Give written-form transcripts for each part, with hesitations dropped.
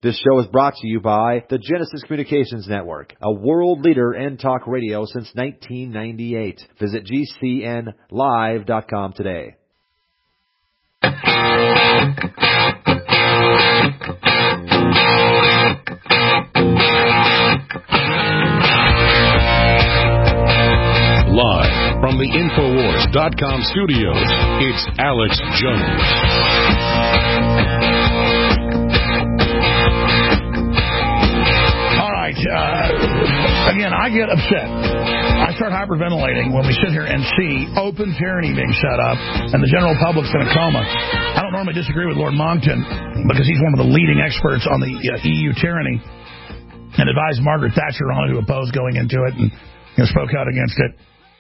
This show is brought to you by the Genesis Communications Network, a world leader in talk radio since 1998. Visit GCNlive.com today. Live from the Infowars.com studios, it's Alex Jones. All right. Again, I get upset. I start hyperventilating when we sit here and see open tyranny being set up and the general public's in a coma. I don't normally disagree with Lord Monckton because he's one of the leading experts on the EU tyranny and advised Margaret Thatcher on it, who opposed going into it and spoke out against it.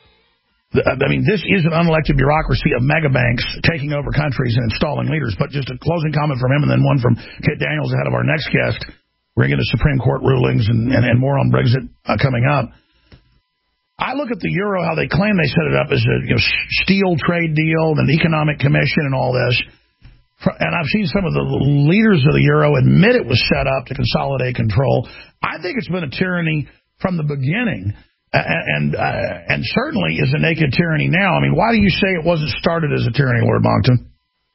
I mean, this is an unelected bureaucracy of megabanks taking over countries and installing leaders. But just a closing comment from him and then one from Kit Daniels ahead of our next guest. We're going to get to Supreme Court rulings and more on Brexit coming up. I look at the euro, how they claim they set it up as a steel trade deal and economic commission and all this. And I've seen some of the leaders of the euro admit it was set up to consolidate control. I think it's been a tyranny from the beginning. And certainly is a naked tyranny now. I mean, why do you say it wasn't started as a tyranny, Lord Monckton?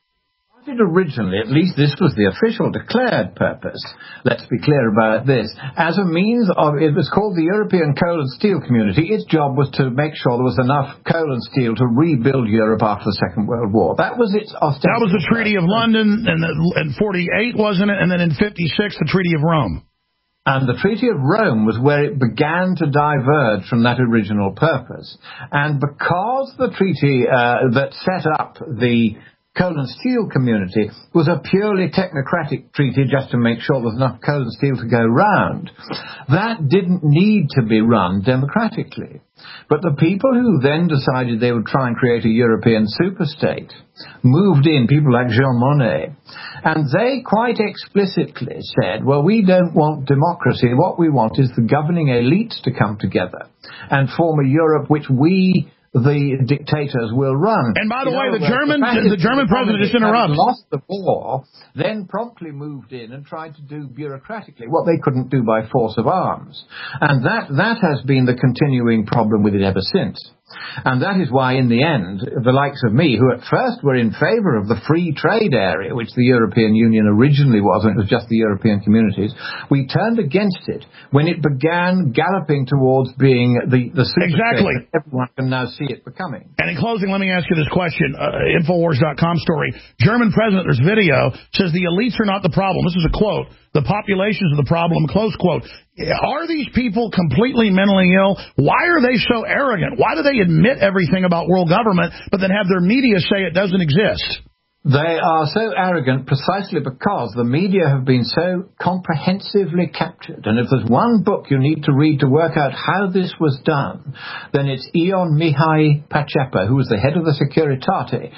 Originally, at least this was the official declared purpose, let's be clear about this, as a means of, it was called the European Coal and Steel Community. Its job was to make sure there was enough coal and steel to rebuild Europe after the Second World War. That was its ostensible. That was the Treaty of London in 48, wasn't it? And then in 56, the Treaty of Rome. And the Treaty of Rome was where it began to diverge from that original purpose. And because the treaty that set up the coal and steel community was a purely technocratic treaty just to make sure there's enough coal and steel to go round, that didn't need to be run democratically. But the people who then decided they would try and create a European superstate moved in, people like Jean Monnet, and they quite explicitly said, well, we don't want democracy. What we want is the governing elites to come together and form a Europe which we, the dictators, will run. And by the way, the German president just interrupts. Lost the war, then promptly moved in and tried to do bureaucratically what they couldn't do by force of arms. And that has been the continuing problem with it ever since. And that is why, in the end, the likes of me, who at first were in favor of the free trade area, which the European Union originally was, when it was just the European communities, we turned against it when it began galloping towards being the superstate that everyone can now see it becoming. And in closing, let me ask you this question. Infowars.com story. German president, there's video, says the elites are not the problem. This is a quote. The populations are the problem, close quote. Are these people completely mentally ill? Why are they so arrogant? Why do they admit everything about world government, but then have their media say it doesn't exist? They are so arrogant precisely because the media have been so comprehensively captured. And if there's one book you need to read to work out how this was done, then it's Ion Mihai Pacepa, who was the head of the Securitate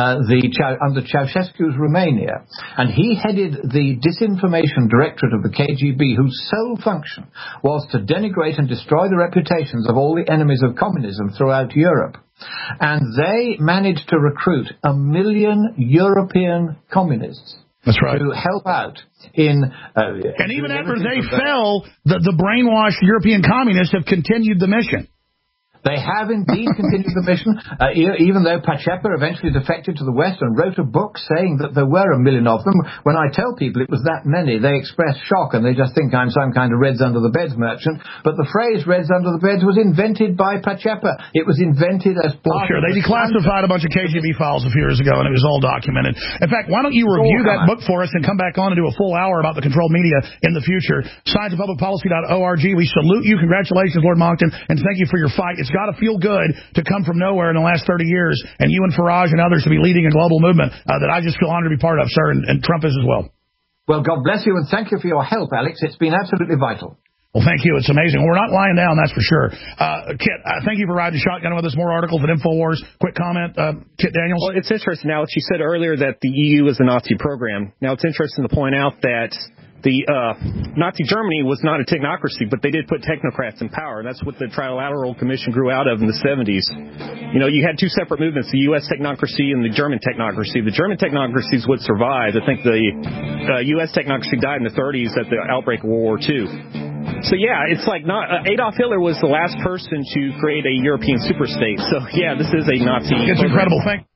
under Ceausescu's Romania. And he headed the disinformation directorate of the KGB, whose sole function was to denigrate and destroy the reputations of all the enemies of communism throughout Europe. And they managed to recruit 1 million European communists. That's right. To help out in... and even after they fell, the brainwashed European communists have continued the mission. They have indeed continued the mission, even though Pacepa eventually defected to the West and wrote a book saying that there were 1 million of them. When I tell people it was that many, they express shock and they just think I'm some kind of Reds Under the Beds merchant. But the phrase Reds Under the Beds was invented by Pacepa. It was invented as part Sure, they declassified a bunch of KGB files a few years ago and it was all documented. In fact, why don't you review that book for us and come back on and do a full hour about the controlled media in the future. Scienceofpublicpolicy.org. We salute you. Congratulations, Lord Monckton, and thank you for your fight. It's got to feel good to come from nowhere in the last 30 years, and you and Farage and others to be leading a global movement that I just feel honored to be part of, sir, and Trump is as well. Well, God bless you, and thank you for your help, Alex. It's been absolutely vital. Well, thank you. It's amazing. We're not lying down, that's for sure. Kit, thank you for riding shotgun with us. More articles at InfoWars. Quick comment, Kit Daniels. Well, it's interesting, Alex. You said earlier that the EU is a Nazi program. Now, it's interesting to point out that Nazi Germany was not a technocracy, but they did put technocrats in power. That's what the Trilateral Commission grew out of in the 70s. You know, you had two separate movements, the U.S. technocracy and the German technocracy. The German technocracies would survive. I think the U.S. technocracy died in the 30s at the outbreak of World War II. So, yeah, it's like Adolf Hitler was the last person to create a European superstate. So, yeah, this is a Nazi. It's an incredible thing.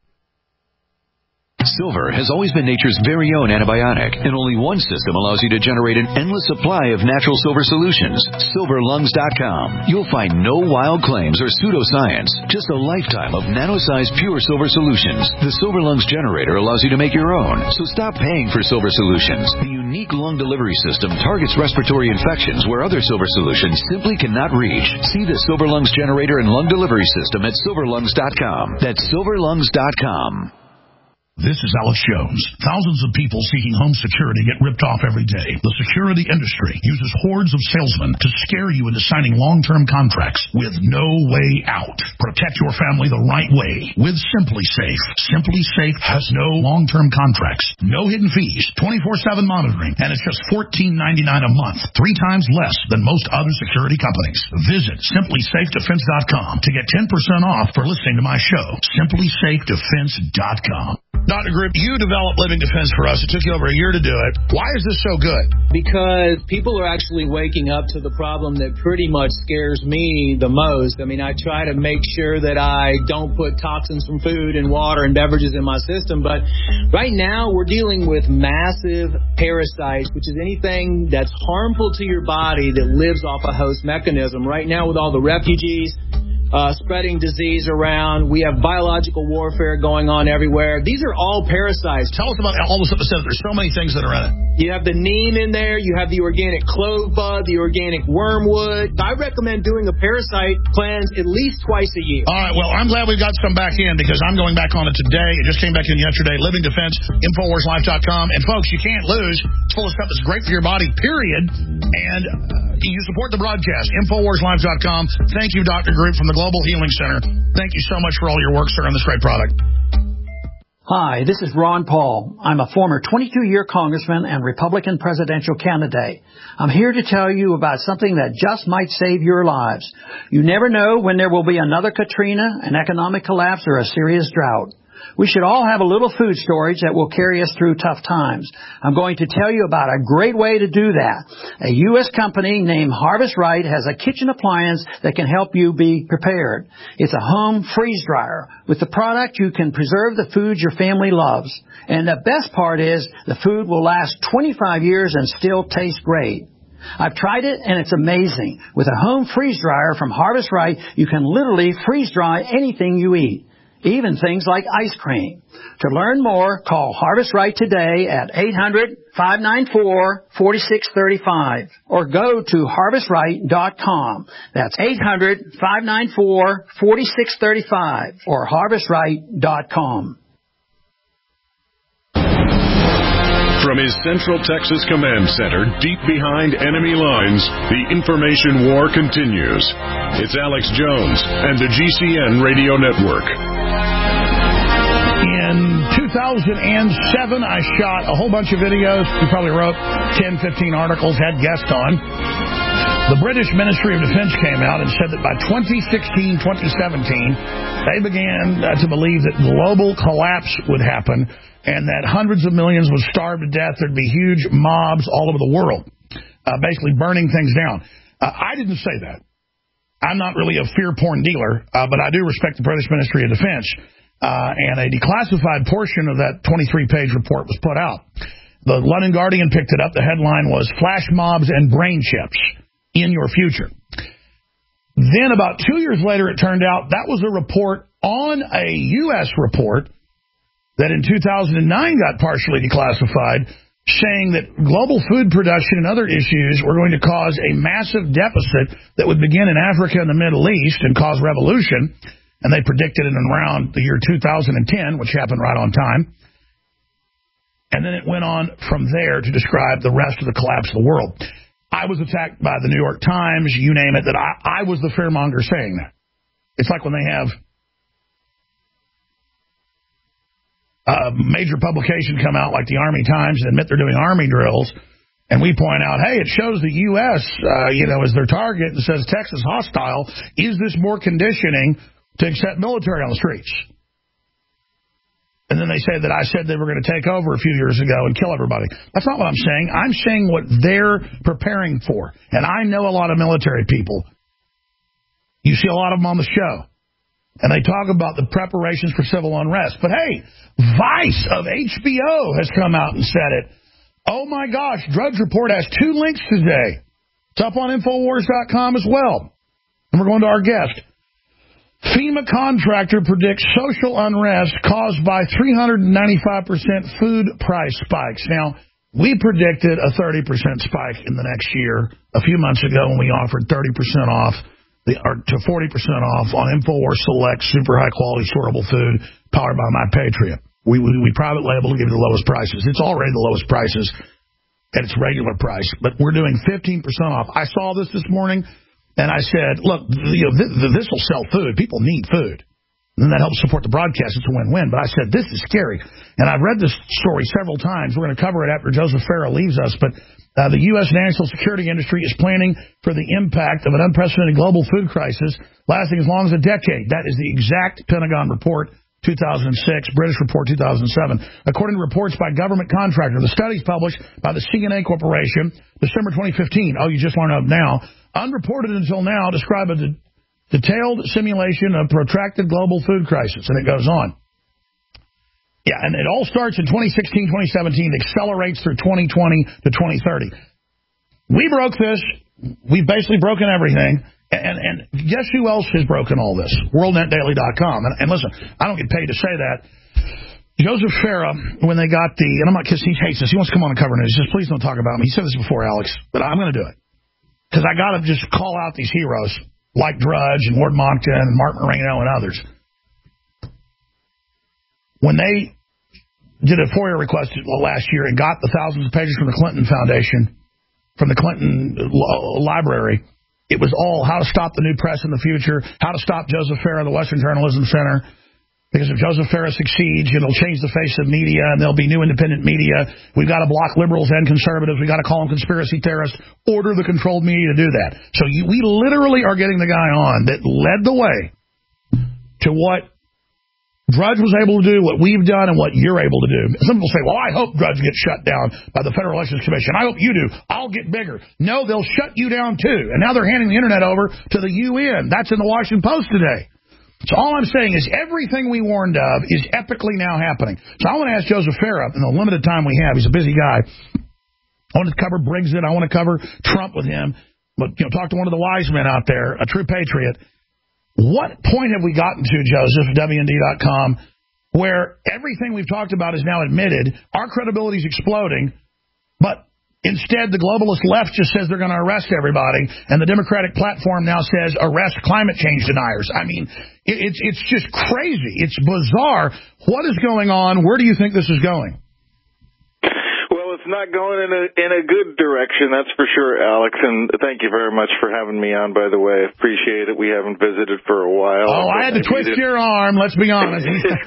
Silver has always been nature's very own antibiotic, and only one system allows you to generate an endless supply of natural silver solutions. SilverLungs.com. You'll find no wild claims or pseudoscience, just a lifetime of nano-sized pure silver solutions. The Silver Lungs generator allows you to make your own, so stop paying for silver solutions. The unique lung delivery system targets respiratory infections where other silver solutions simply cannot reach. See the Silver Lungs generator and lung delivery system at SilverLungs.com. That's SilverLungs.com. This is Alex Jones. Thousands of people seeking home security get ripped off every day. The security industry uses hordes of salesmen to scare you into signing long-term contracts with no way out. Protect your family the right way with SimpliSafe. SimpliSafe has no long-term contracts, no hidden fees, 24/7 monitoring, and it's just $14.99 a month, 3 times less than most other security companies. Visit SimpliSafeDefense.com to get 10% off for listening to my show. SimpliSafeDefense.com. Dr. Group, you developed Living Defense for us. It took you over a year to do it. Why is this so good? Because people are actually waking up to the problem that pretty much scares me the most. I mean, I try to make sure that I don't put toxins from food and water and beverages in my system. But right now, we're dealing with massive parasites, which is anything that's harmful to your body that lives off a host mechanism. Right now, with all the refugees spreading disease around, we have biological warfare going on everywhere. These are all parasites. Tell us about all the stuff that says there's so many things that are in it. You have the neem in there. You have the organic clove bud, the organic wormwood. I recommend doing a parasite cleanse at least twice a year. All right, well, I'm glad we've got some back in because I'm going back on it today. It just came back in yesterday. Living Defense, InfoWarsLife.com. And, folks, you can't lose. It's full of stuff that's great for your body, period. And you support the broadcast, InfoWarsLife.com. Thank you, Dr. Group from the Global Healing Center. Thank you so much for all your work, sir, on this great product. Hi, this is Ron Paul. I'm a former 22-year congressman and Republican presidential candidate. I'm here to tell you about something that just might save your lives. You never know when there will be another Katrina, an economic collapse, or a serious drought. We should all have a little food storage that will carry us through tough times. I'm going to tell you about a great way to do that. A U.S. company named Harvest Right has a kitchen appliance that can help you be prepared. It's a home freeze dryer. With the product, you can preserve the food your family loves. And the best part is the food will last 25 years and still taste great. I've tried it, and it's amazing. With a home freeze dryer from Harvest Right, you can literally freeze dry anything you eat, even things like ice cream. To learn more, call Harvest Right today at 800-594-4635 or go to harvestright.com. That's 800-594-4635 or harvestright.com. From his Central Texas Command Center, deep behind enemy lines, the information war continues. It's Alex Jones and the GCN Radio Network. In 2007, I shot a whole bunch of videos. We probably wrote 10, 15 articles, had guests on. The British Ministry of Defense came out and said that by 2016, 2017, they began to believe that global collapse would happen and that hundreds of millions would starve to death. There'd be huge mobs all over the world, basically burning things down. I didn't say that. I'm not really a fear porn dealer, but I do respect the British Ministry of Defense. And a declassified portion of that 23-page report was put out. The London Guardian picked it up. The headline was Flash Mobs and Brain Chips in Your Future. Then about 2 years later, it turned out that was a report on a U.S. report that in 2009 got partially declassified, saying that global food production and other issues were going to cause a massive deficit that would begin in Africa and the Middle East and cause revolution. And they predicted it in around the year 2010, which happened right on time. And then it went on from there to describe the rest of the collapse of the world. I was attacked by the New York Times, you name it, that I was the fearmonger saying that. It's like when they have a major publication come out like the Army Times and admit they're doing army drills, And we point out, hey, it shows the U.S., as their target and says Texas hostile. Is this more conditioning to accept military on the streets? And then they say that I said they were going to take over a few years ago and kill everybody. That's not what I'm saying. I'm saying what they're preparing for. And I know a lot of military people. You see a lot of them on the show. And they talk about the preparations for civil unrest. But, hey, Vice of HBO has come out and said it. Oh, my gosh, Drudge Report has 2 links today. It's up on Infowars.com as well. And we're going to our guest. FEMA contractor predicts social unrest caused by 395% food price spikes. Now, we predicted a 30% spike in the next year a few months ago when we offered 30% off to 40% off on InfoWars Select super high-quality storable food powered by My Patriot. We private label to give you the lowest prices. It's already the lowest prices at its regular price, but we're doing 15% off. I saw this morning, and I said, look, this will sell food. People need food. And that helps support the broadcast. It's a win-win. But I said, this is scary. And I've read this story several times. We're going to cover it after Joseph Farah leaves us. But the U.S. national security industry is planning for the impact of an unprecedented global food crisis lasting as long as a decade. That is the exact Pentagon report. 2006, British report 2007. According to reports by government contractor, the studies published by the CNA Corporation, December 2015, you just learned of now, unreported until now, describe a detailed simulation of protracted global food crisis, and it goes on. Yeah, and it all starts in 2016, 2017, accelerates through 2020 to 2030. We broke this. We've basically broken everything. And guess who else has broken all this? WorldNetDaily.com. And listen, I don't get paid to say that. Joseph Farah, when they got and I'm not kissing, he hates this. He wants to come on and cover news. He says, please don't talk about me. He said this before, Alex, but I'm going to do it. Because I got to just call out these heroes like Drudge and Lord Monckton and Mark Moreno and others. When they did a FOIA request last year and got the thousands of pages from the Clinton Foundation, from the Clinton Library, it was all how to stop the new press in the future, how to stop Joseph Farah, the Western Journalism Center. Because if Joseph Farah succeeds, it'll change the face of media, and there'll be new independent media. We've got to block liberals and conservatives. We've got to call them conspiracy theorists. Order the controlled media to do that. So we literally are getting the guy on that led the way to what Drudge was able to do, what we've done, and what you're able to do. Some people say, well, I hope Drudge gets shut down by the Federal Elections Commission. I hope you do. I'll get bigger. No, they'll shut you down, too. And now they're handing the Internet over to the UN. That's in the Washington Post today. So all I'm saying is everything we warned of is epically now happening. So I want to ask Joseph Farah, in the limited time we have, he's a busy guy. I want to cover Brexit. I want to cover Trump with him. But talk to one of the wise men out there, a true patriot. What point have we gotten to, Joseph, WND.com, where everything we've talked about is now admitted, our credibility is exploding, but instead the globalist left just says they're going to arrest everybody, and the Democratic platform now says arrest climate change deniers. I mean, it's just crazy. It's bizarre. What is going on? Where do you think this is going? It's not going in a good direction, that's for sure, Alex. And thank you very much for having me on, by the way. I appreciate it. We haven't visited for a while. Oh, I had to twist your arm, let's be honest.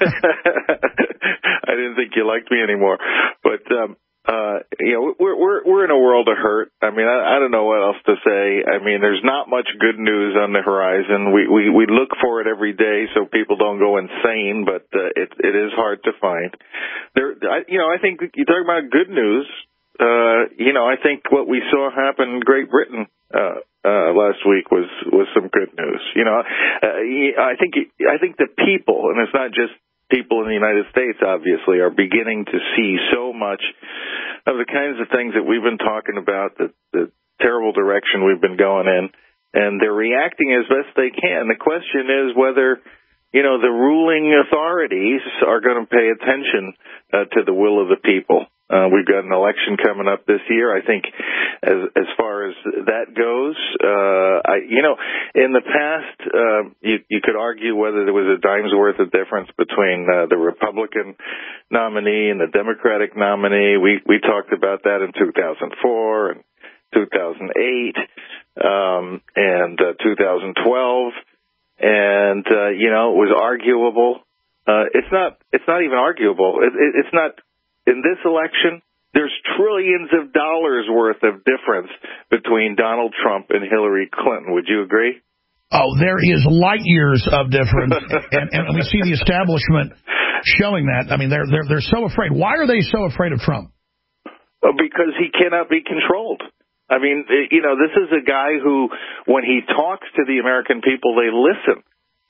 I didn't think you liked me anymore. But, we're in a world of hurt. I mean, I don't know what else to say. I mean, there's not much good news on the horizon. We look for it every day so people don't go insane, but it is hard to find. I think you talk about good news. I think what we saw happen in Great Britain last week was some good news. I think the people, and it's not just people in the United States, obviously, are beginning to see so much of the kinds of things that we've been talking about, the terrible direction we've been going in, and they're reacting as best they can. The question is whether, the ruling authorities are going to pay attention to the will of the people. We've got an election coming up this year. I think as far as that goes, in the past, you could argue whether there was a dime's worth of difference between the Republican nominee and the Democratic nominee. We talked about that in 2004 and 2008 and 2012, and it was arguable. It's not even arguable. It's not. In this election, There's trillions of dollars worth of difference between Donald Trump and Hillary Clinton. Would you agree? Oh, there is light years of difference, and we see the establishment showing that. I mean, they're so afraid. Why are they so afraid of Trump? Because he cannot be controlled. I mean, this is a guy who, when he talks to the American people, they listen.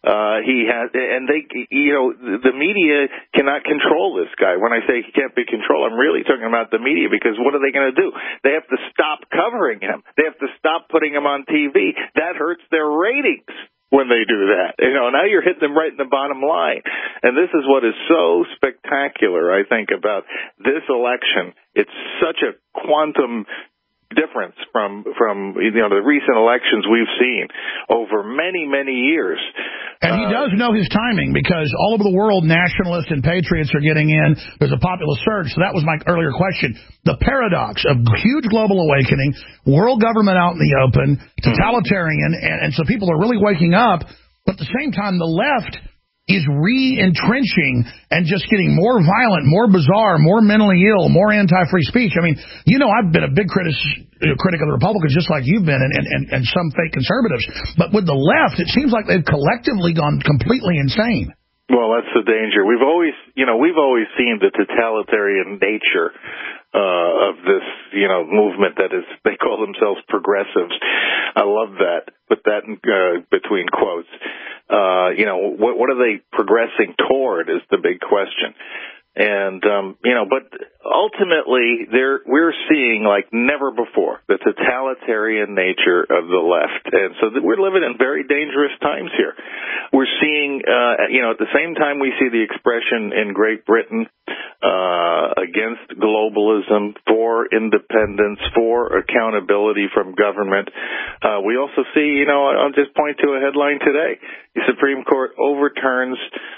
The media cannot control this guy. When I say he can't be controlled, I'm really talking about the media, because what are they going to do? They have to stop covering him. They have to stop putting him on TV. That hurts their ratings when they do that. Now you're hitting them right in the bottom line. And this is what is so spectacular, I think, about this election. It's such a quantum difference from the recent elections we've seen over many, many years. And he does know his timing, because all over the world, nationalists and patriots are getting in. There's a popular surge. So that was my earlier question. The paradox of huge global awakening, world government out in the open, totalitarian, and so people are really waking up. But at the same time, the left is re-entrenching and just getting more violent, more bizarre, more mentally ill, more anti-free speech. I mean, I've been a big critic of the Republicans, just like you've been, and some fake conservatives. But with the left, it seems like they've collectively gone completely insane. Well, that's the danger. We've always seen the totalitarian nature of this, movement that is, they call themselves progressives. I love that. Put that in between quotes. What are they progressing toward is the big question. And, but ultimately we're seeing like never before the totalitarian nature of the left. And so we're living in very dangerous times here. We're seeing, at the same time we see the expression in Great Britain, against globalism, for independence, for accountability from government. We also see, I'll just point to a headline today. The Supreme Court overturns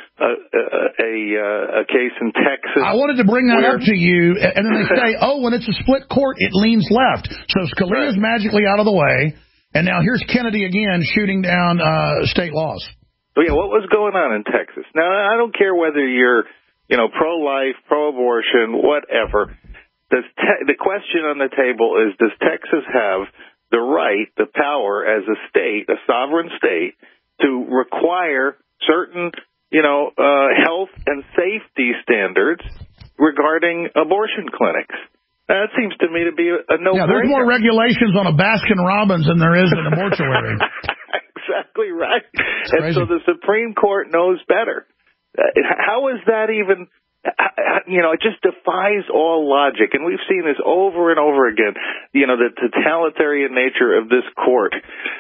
a case in Texas. I wanted to bring that up to you, and then they say, when it's a split court, it leans left. So Scalia's magically out of the way, and now here's Kennedy again shooting down state laws. Well, what was going on in Texas? Now, I don't care whether you're, pro-life, pro-abortion, whatever. The question on the table is, does Texas have the right, the power as a state, a sovereign state, to require certain health and safety standards regarding abortion clinics? That seems to me to be a no-brainer. Yeah, there's more regulations on a Baskin-Robbins than there is in a mortuary. Exactly right. And so the Supreme Court knows better. How is that even... it just defies all logic, and we've seen this over and over again. The totalitarian nature of this court,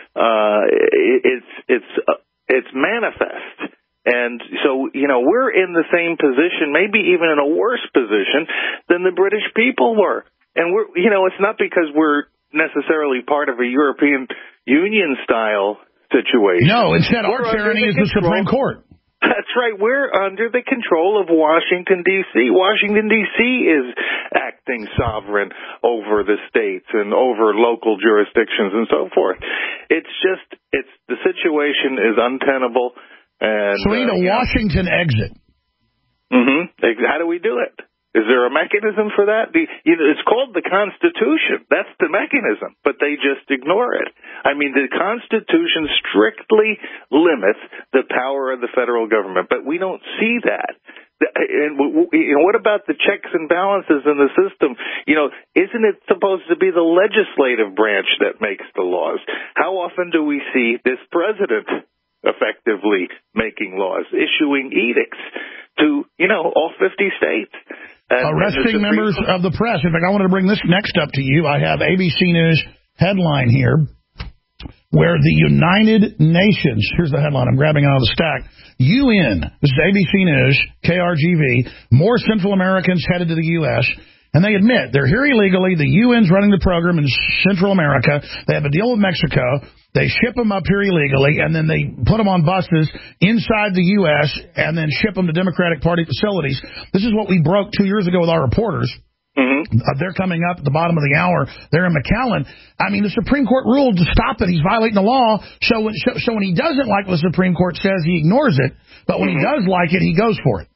it's manifest. And so, we're in the same position, maybe even in a worse position than the British people were. And it's not because we're necessarily part of a European Union style situation. No, instead our tyranny is the Supreme Court. That's right. We're under the control of Washington, D.C. Washington, D.C. is acting sovereign over the states and over local jurisdictions and so forth. The situation is untenable. And, so we need a Washington exit. How do we do it? Is there a mechanism for that? It's called the Constitution. That's the mechanism, but they just ignore it. I mean, the Constitution strictly limits the power of the federal government, but we don't see that. And what about the checks and balances in the system? Isn't it supposed to be the legislative branch that makes the laws? How often do we see this president effectively making laws, issuing edicts to, all 50 states? Arresting members of the press. In fact, I wanted to bring this next up to you. I have ABC News headline here, where the United Nations, here's the headline, I'm grabbing out of the stack, UN, this is ABC News, KRGV, more Central Americans headed to the U.S., and they admit they're here illegally. The UN's running the program in Central America. They have a deal with Mexico. They ship them up here illegally, and then they put them on buses inside the U.S. and then ship them to Democratic Party facilities. This is what we broke 2 years ago with our reporters. They're coming up at the bottom of the hour. They're in McAllen. I mean, the Supreme Court ruled to stop it. He's violating the law. So when he doesn't like what the Supreme Court says, he ignores it. But when he does like it, he goes for it.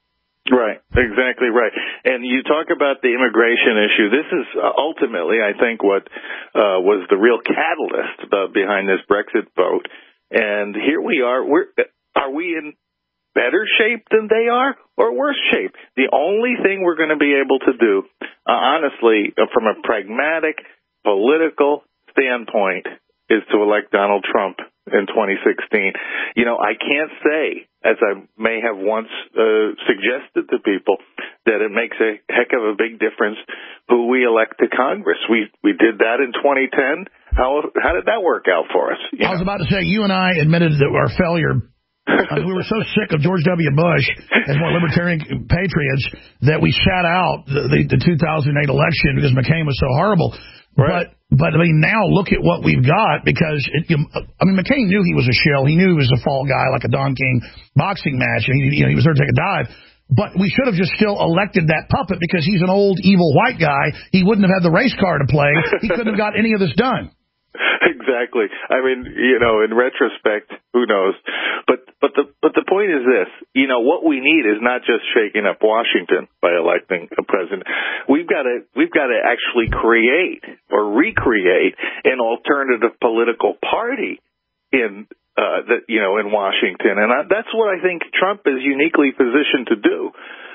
Right, exactly right. And you talk about the immigration issue. This is ultimately, I think, what was the real catalyst behind this Brexit vote. And here we are. Are we in better shape than they are or worse shape? The only thing we're going to be able to do, honestly, from a pragmatic political standpoint, is to elect Donald Trump in 2016. You know, I can't say, as I may have once suggested to people, that it makes a heck of a big difference who we elect to Congress. We did that in 2010. How did that work out for us? I was about to say, you and I admitted that our failure. We were so sick of George W. Bush as more libertarian patriots that we sat out the 2008 election because McCain was so horrible. Right. But I mean, now look at what we've got, because McCain knew he was a shill. He knew he was a fall guy, like a Don King boxing match, and he was there to take a dive. But we should have just still elected that puppet, because he's an old evil white guy. He wouldn't have had the race car to play. He couldn't have got any of this done. Exactly. I mean, in retrospect, who knows? But the point is this: what we need is not just shaking up Washington by electing a president. We've got to actually create or recreate an alternative political party in Washington, and that's what I think Trump is uniquely positioned to do.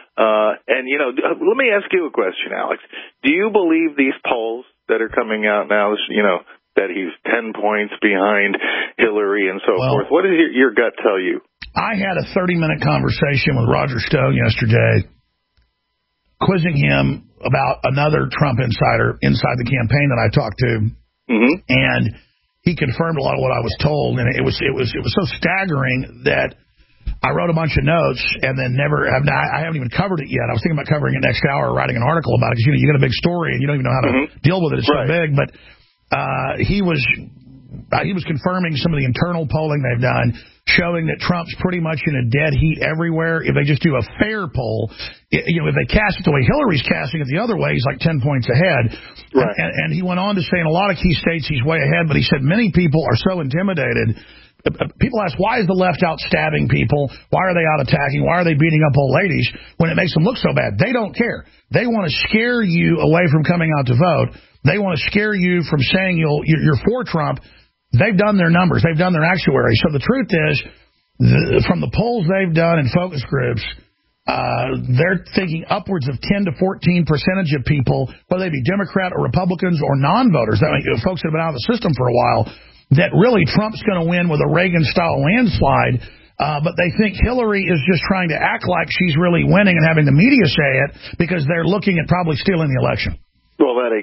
Let me ask you a question, Alex. Do you believe these polls that are coming out now? That he's 10 points behind Hillary and so forth. What does your gut tell you? I had a 30-minute conversation with Roger Stone yesterday, quizzing him about another Trump insider inside the campaign that I talked to, and he confirmed a lot of what I was told, and it was so staggering that I wrote a bunch of notes and then I haven't even covered it yet. I was thinking about covering it next hour, writing an article about it, because you get a big story and you don't even know how to deal with it. It's so big, but. He was confirming some of the internal polling they've done, showing that Trump's pretty much in a dead heat everywhere. If they just do a fair poll, if they cast it the way Hillary's casting it the other way, he's like 10 points ahead. Right. And he went on to say in a lot of key states he's way ahead, but he said many people are so intimidated. People ask, why is the left out stabbing people? Why are they out attacking? Why are they beating up old ladies when it makes them look so bad? They don't care. They want to scare you away from coming out to vote. They want to scare you from saying you're for Trump. They've done their numbers. They've done their actuary. So the truth is, from the polls they've done in focus groups, they're thinking upwards of 10 to 14% of people, whether they be Democrat or Republicans or non-voters, folks that have been out of the system for a while, that really Trump's going to win with a Reagan-style landslide. But they think Hillary is just trying to act like she's really winning and having the media say it, because they're looking at probably stealing the election. Well, that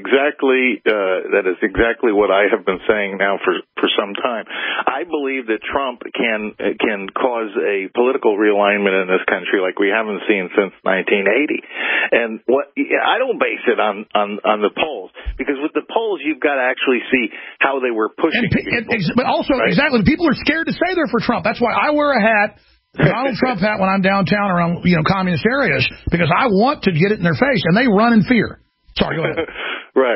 is exactly what I have been saying now for some time. I believe that Trump can cause a political realignment in this country like we haven't seen since 1980. And I don't base it on the polls, because with the polls you've got to actually see how they were pushing people. But also, right? Exactly, people are scared to say they're for Trump. That's why I wear a hat. Donald Trump hat when I'm downtown around communist areas, because I want to get it in their face, and they run in fear. Sorry, go ahead. Right.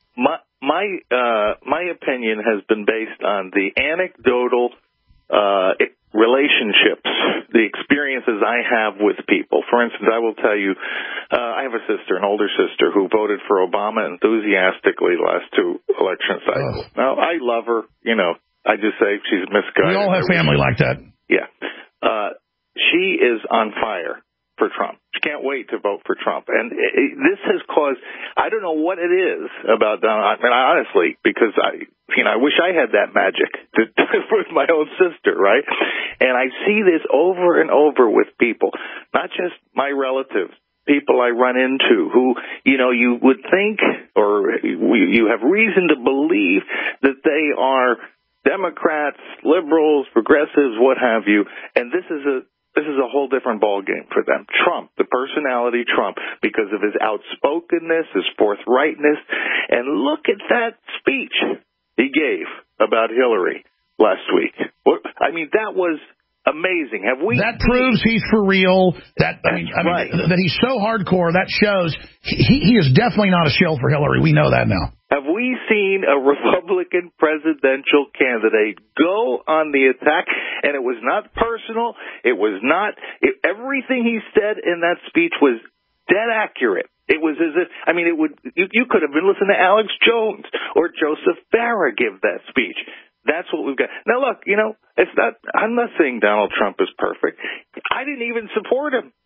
My opinion has been based on the anecdotal relationships, the experiences I have with people. For instance, I will tell you, I have a sister, an older sister, who voted for Obama enthusiastically the last two election cycles. Now, I love her. I just say she's misguided. We all have family like that. Yeah. She is on fire for Trump. She can't wait to vote for Trump. And this has caused, I don't know what it is about Donald. I mean, honestly, because I wish I had that magic with my own sister, right? And I see this over and over with people, not just my relatives, people I run into who, you would think, or you have reason to believe that they are Democrats, liberals, progressives, what have you. And this is a whole different ballgame for them. Trump, the personality Trump, because of his outspokenness, his forthrightness. And look at that speech he gave about Hillary last week. I mean, that was a amazing. Have we? That proves he's for real. That right. That he's so hardcore. That shows he is definitely not a shill for Hillary. We know that now. Have we seen a Republican presidential candidate go on the attack? And it was not personal. It was not. Everything he said in that speech was dead accurate. It was as if, I mean, you could have been listening to Alex Jones or Joseph Farah give that speech. That's what we've got. Now, look, I'm not saying Donald Trump is perfect. I didn't even support him.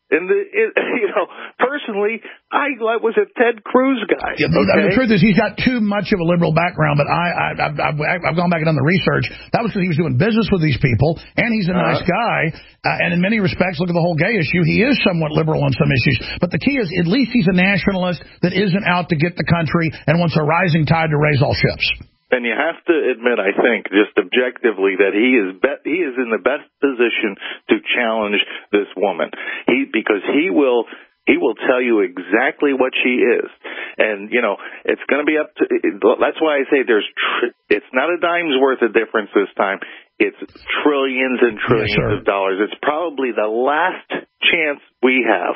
Personally, I was a Ted Cruz guy. Yeah, okay? The truth is, he's got too much of a liberal background. But I've gone back and done the research. That was because he was doing business with these people, and he's a nice guy. And in many respects, look at the whole gay issue. He is somewhat liberal on some issues. But the key is, at least he's a nationalist that isn't out to get the country and wants a rising tide to raise all ships. And you have to admit, I think, just objectively, that he is in the best position to challenge this woman. Because he will tell you exactly what she is. And, it's going to be up to, that's why I say it's not a dime's worth of difference this time. It's trillions and trillions of dollars. It's probably the last chance we have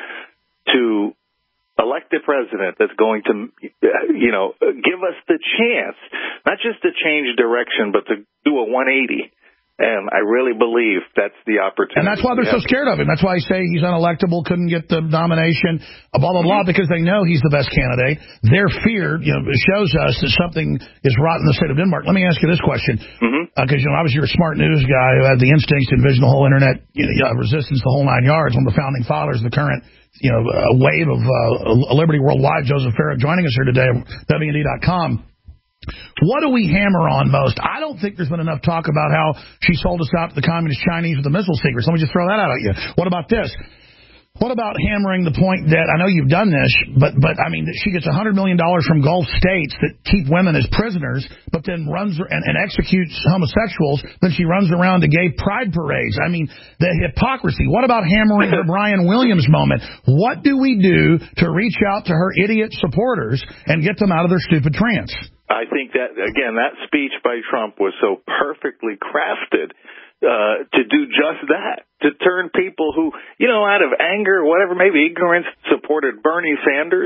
to elect a president that's going to, give us the chance, not just to change direction, but to do a 180. And I really believe that's the opportunity. And that's why they're so scared of him. That's why I say he's unelectable, couldn't get the nomination, blah, blah, blah, because they know he's the best candidate. Their fear, shows us that something is rotten in the state of Denmark. Let me ask you this question. Because, obviously you're a smart news guy who had the instincts to envision the whole internet, resistance, the whole 9 yards, one of the founding fathers of the current a wave of liberty worldwide. Joseph Farah joining us here today at WND.com. What do we hammer on most? I don't think there's been enough talk about how she sold us out to the communist Chinese with the missile secrets. Let me just throw that out at you. What about this? What about hammering the point that, I know you've done this, but I mean, that she gets $100 million from Gulf states that keep women as prisoners, but then runs and executes homosexuals, then she runs around to gay pride parades. I mean, the hypocrisy. What about hammering the Brian Williams moment? What do we do to reach out to her idiot supporters and get them out of their stupid trance? I think that, again, that speech by Trump was so perfectly crafted to do just that, to turn people who, out of anger or whatever, maybe ignorance, supported Bernie Sanders,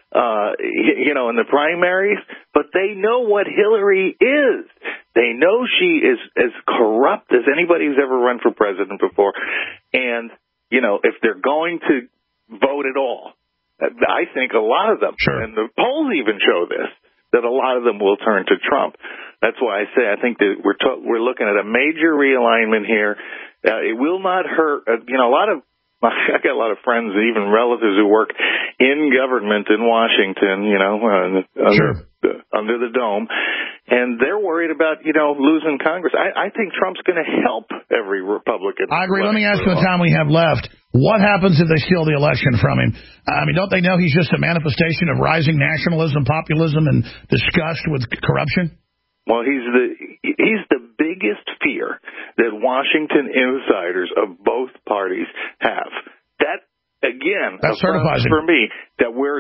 in the primaries, but they know what Hillary is. They know she is as corrupt as anybody who's ever run for president before. And, if they're going to vote at all, I think a lot of them, and the polls even show this, that a lot of them will turn to Trump. That's why I say I think that we're looking at a major realignment here. It will not hurt. I got a lot of friends, even relatives who work in government in Washington, under the dome, and they're worried about, losing Congress. I think Trump's going to help every Republican. I agree. Let me ask you the time we have left. What happens if they steal the election from him? I mean, don't they know he's just a manifestation of rising nationalism, populism, and disgust with corruption? Well, he's the biggest fear that Washington insiders of both parties have. That, again, that certifies for me that we're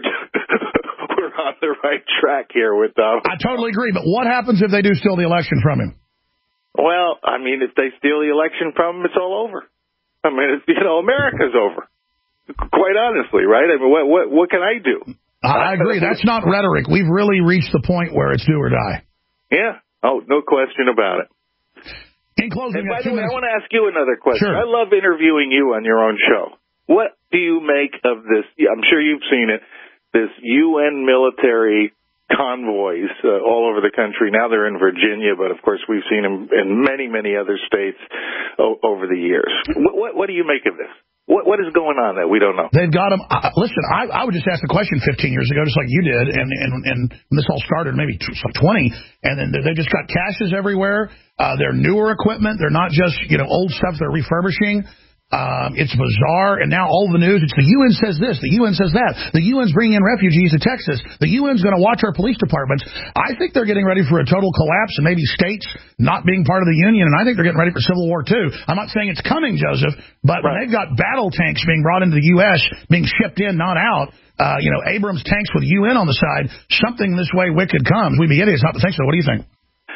on the right track here with Donald. I totally agree. But what happens if they do steal the election from him? Well, I mean, if they steal the election from him, it's all over. I mean, America's over. Quite honestly, right? I mean, what can I do? I agree. That's not rhetoric. We've really reached the point where it's do or die. Yeah. Oh, no question about it. In closing, and by the way, I want to ask you another question. Sure. I love interviewing you on your own show. What do you make of this? I'm sure you've seen it. This UN military convoys all over the country. Now they're in Virginia, but of course we've seen them in many, many other states over the years. What do you make of this? What is going on that we don't know? They've got them. Listen, I would just ask the question 15 years ago, just like you did, and this all started maybe 20, and then they just got caches everywhere. They're newer equipment. They're not just old stuff they're refurbishing. It's bizarre, and now all the news, it's the UN says this, the UN says that. The UN's bringing in refugees to Texas. The UN's going to watch our police departments. I think they're getting ready for a total collapse and maybe states not being part of the Union, and I think they're getting ready for civil war, too. I'm not saying it's coming, Joseph, but when they've got battle tanks being brought into the U.S., being shipped in, not out, Abrams tanks with UN on the side, something this way wicked comes. We'd be idiots not to think so. What do you think?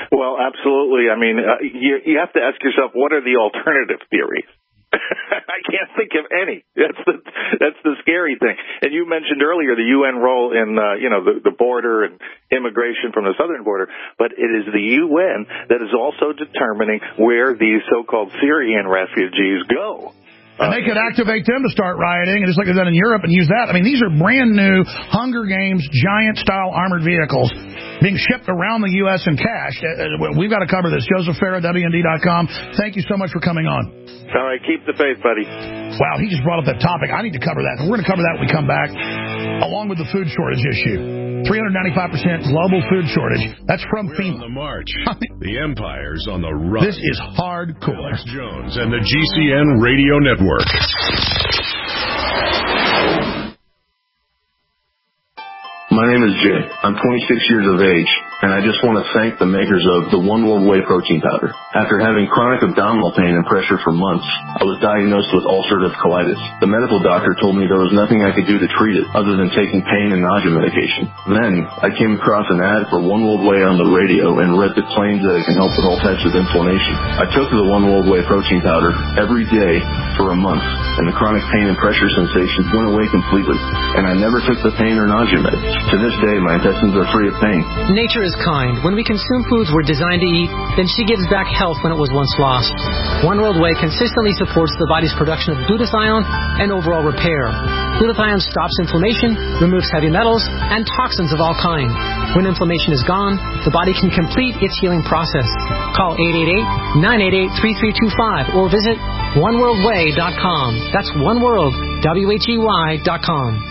Well, absolutely. I mean, you have to ask yourself, what are the alternative theories? I can't think of any. That's the scary thing. And you mentioned earlier the UN role in the border and immigration from the southern border, but it is the UN that is also determining where these so-called Syrian refugees go. And they could activate them to start rioting, just like they've done in Europe, and use that. I mean, these are brand new Hunger Games giant-style armored vehicles being shipped around the U.S. and cashed. We've got to cover this. Joseph Farah, WND.com. Thank you so much for coming on. All right, keep the faith, buddy. Wow, he just brought up that topic. I need to cover that. We're going to cover that when we come back, along with the food shortage issue. 395% global food shortage. That's from FEMA. On the march. The empire's on the run. This is hardcore. Alex Jones and the GCN Radio Network. My name is Jay. I'm 26 years of age, and I just want to thank the makers of the One World Whey protein powder. After having chronic abdominal pain and pressure for months, I was diagnosed with ulcerative colitis. The medical doctor told me there was nothing I could do to treat it other than taking pain and nausea medication. Then, I came across an ad for One World Whey on the radio and read the claims that it can help with all types of inflammation. I took the One World Whey protein powder every day for a month, and the chronic pain and pressure sensations went away completely, and I never took the pain or nausea meds. To this day, my intestines are free of pain. Nature is kind. When we consume foods we're designed to eat, then she gives back health when it was once lost. One World Whey consistently supports the body's production of glutathione and overall repair. Glutathione stops inflammation, removes heavy metals, and toxins of all kinds. When inflammation is gone, the body can complete its healing process. Call 888-988-3325 or visit oneworldwhey.com. That's oneworld, WHEY.com.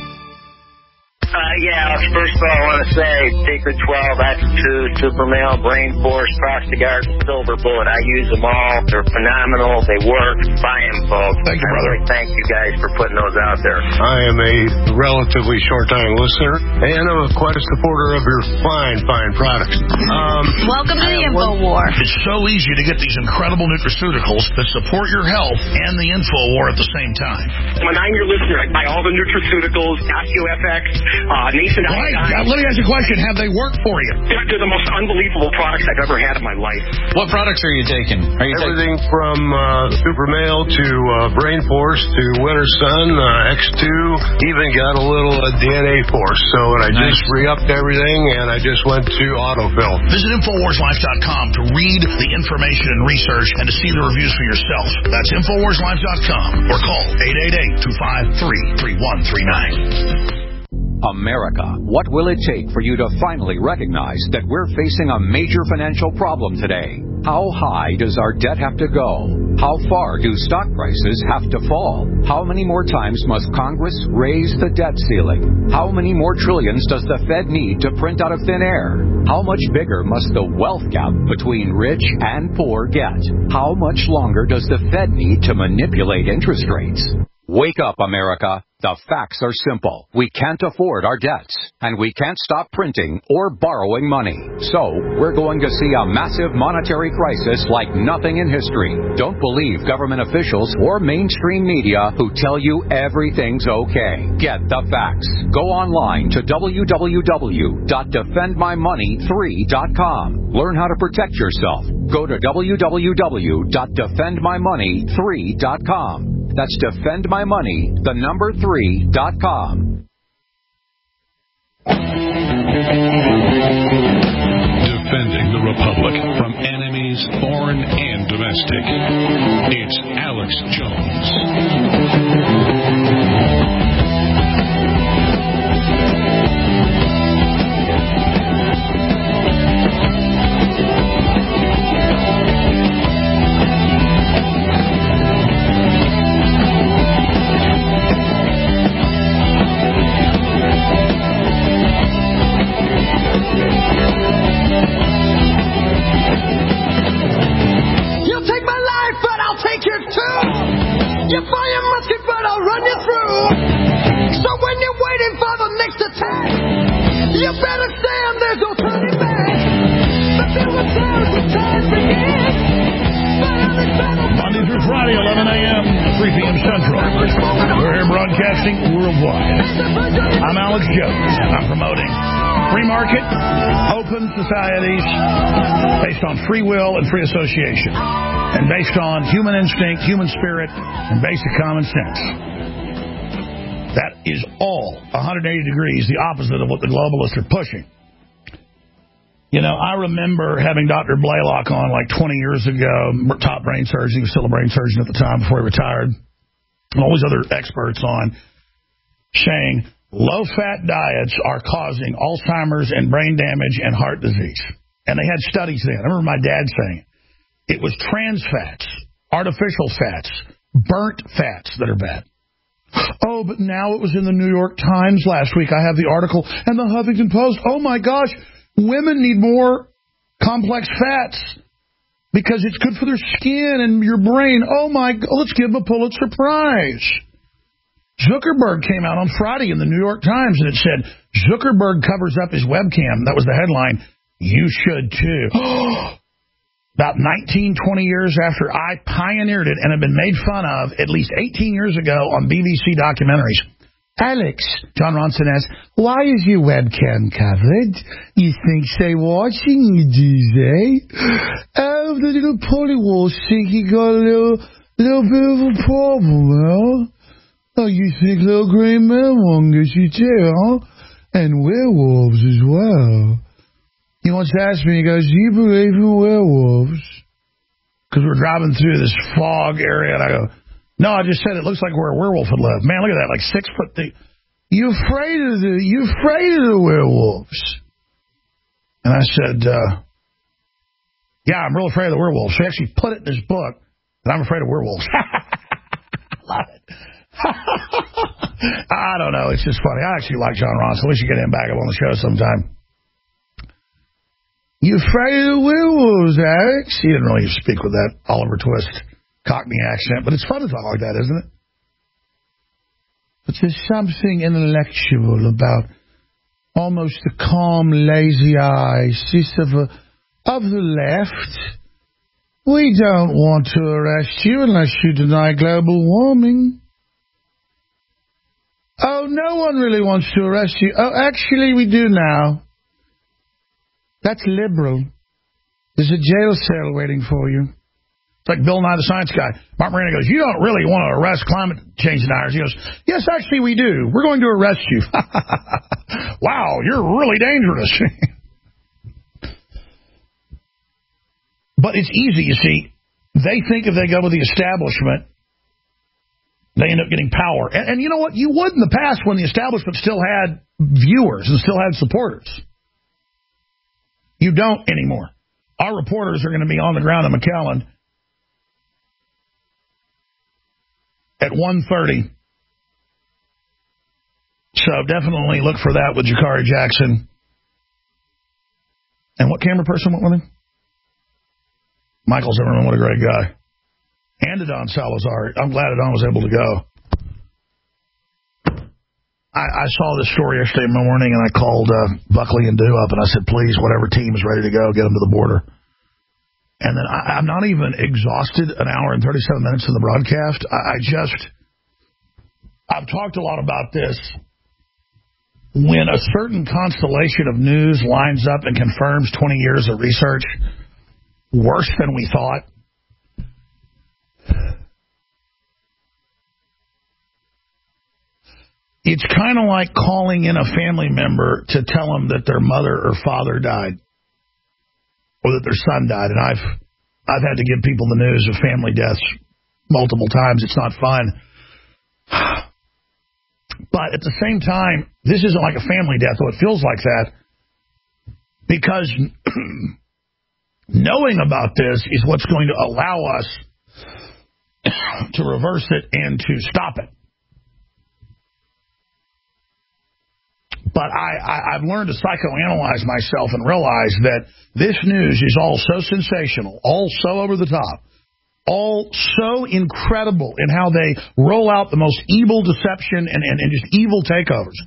First of all, I want to say Sacred 12, Attitude, Super Male, Brain Force, Prostagard, and Silver Bullet. I use them all. They're phenomenal. They work. Buy them, folks. Thank you, brother. Thank you guys for putting those out there. I am a relatively short-time listener, and I'm quite a supporter of your fine products. Welcome to the InfoWar. It's so easy to get these incredible nutraceuticals that support your health and the InfoWar at the same time. I'm a 9-year listener. I buy all the nutraceuticals, OsteoFX, Nascent Iodine. Let me ask you a question. Have they worked for you? They're the most unbelievable products I've ever had in my life. What products are you taking? Everything from Super Male to Brain Force to Winter Sun, X2, even got a little DNA Force. So I just re-upped everything, and I just went to Autofill. Visit InfoWarsLife.com to read the information and research and to see the reviews for yourself. That's InfoWarsLife.com or call 888-253-3139. America, what will it take for you to finally recognize that we're facing a major financial problem today? How high does our debt have to go? How far do stock prices have to fall? How many more times must Congress raise the debt ceiling? How many more trillions does the Fed need to print out of thin air? How much bigger must the wealth gap between rich and poor get? How much longer does the Fed need to manipulate interest rates? Wake up, America. The facts are simple. We can't afford our debts, and we can't stop printing or borrowing money. So, we're going to see a massive monetary crisis like nothing in history. Don't believe government officials or mainstream media who tell you everything's okay. Get the facts. Go online to www.defendmymoney3.com. Learn how to protect yourself. Go to www.defendmymoney3.com. That's defendmymoney, the number 3.com. Defending the Republic from enemies, foreign and domestic. It's Alex Jones. You fire your musket, but I'll run you through. So when you're waiting for the next attack, you better stand, there's no turning back. But there were times when time began. Monday through Friday, 11 a.m. to 3 p.m. Central. We're here broadcasting worldwide. I'm Alex Jones, and I'm promoting free market, open societies based on free will and free association, and based on human instinct, human spirit, and basic common sense. That is all 180 degrees the opposite of what the globalists are pushing. You know, I remember having Dr. Blaylock on like 20 years ago, top brain surgeon. He was still a brain surgeon at the time before he retired. And all these other experts on saying low-fat diets are causing Alzheimer's and brain damage and heart disease. And they had studies then. I remember my dad saying it was trans fats, artificial fats, burnt fats that are bad. Oh, but now it was in the New York Times last week. I have the article and the Huffington Post. Oh, my gosh. Women need more complex fats because it's good for their skin and your brain. Oh, my God. Let's give them a Pulitzer Prize. Zuckerberg came out on Friday in the New York Times, and it said, Zuckerberg covers up his webcam. That was the headline. You should, too. About 19, 20 years after I pioneered it and have been made fun of at least 18 years ago on BBC documentaries. Alex, John Ronson asks, why is your webcam covered? You think they're watching you, do they? Oh, the little polywall think you got a little bit of a problem, huh? Oh, you think little green men wongers you too, huh? And werewolves as well. He once asked me, he goes, do you believe in werewolves? Because we're driving through this fog area, and I go, no, I just said it looks like where a werewolf would live. Man, look at that, like 6 foot thick. You afraid of the werewolves? And I said, yeah, I'm real afraid of the werewolves. So he actually put it in his book that I'm afraid of werewolves. Love it. I don't know. It's just funny. I actually like John Ronson. We should get him back up on the show sometime. You afraid of the werewolves, Alex? He didn't really speak with that Oliver Twist Cockney accent, but it's fun to talk like that, isn't it? But there's something intellectual about almost the calm, lazy eyes of the left. We don't want to arrest you unless you deny global warming. Oh, no one really wants to arrest you. Oh, actually, we do now. That's liberal. There's a jail cell waiting for you. It's like Bill Nye the Science Guy. Mark Moreno goes, you don't really want to arrest climate change deniers. He goes, yes, actually we do. We're going to arrest you. Wow, you're really dangerous. But it's easy, you see. They think if they go with the establishment, they end up getting power. And you know what? You would in the past when the establishment still had viewers and still had supporters. You don't anymore. Our reporters are going to be on the ground in McAllen at 1:30. So definitely look for that with Jakari Jackson. And what camera person went with him? Michael Zimmerman, what a great guy. And Adon Salazar. I'm glad Adon was able to go. I saw this story yesterday morning, and I called Buckley and Dew up, and I said, please, whatever team is ready to go, get them to the border. And then I'm not even exhausted an hour and 37 minutes in the broadcast. I've talked a lot about this. When a certain constellation of news lines up and confirms 20 years of research, worse than we thought, it's kind of like calling in a family member to tell them that their mother or father died or that their son died. And I've had to give people the news of family deaths multiple times. It's not fun. But at the same time, this isn't like a family death, though it feels like that, because knowing about this is what's going to allow us to reverse it and to stop it. But I've learned to psychoanalyze myself and realize that this news is all so sensational, all so over the top, all so incredible in how they roll out the most evil deception and just evil takeovers.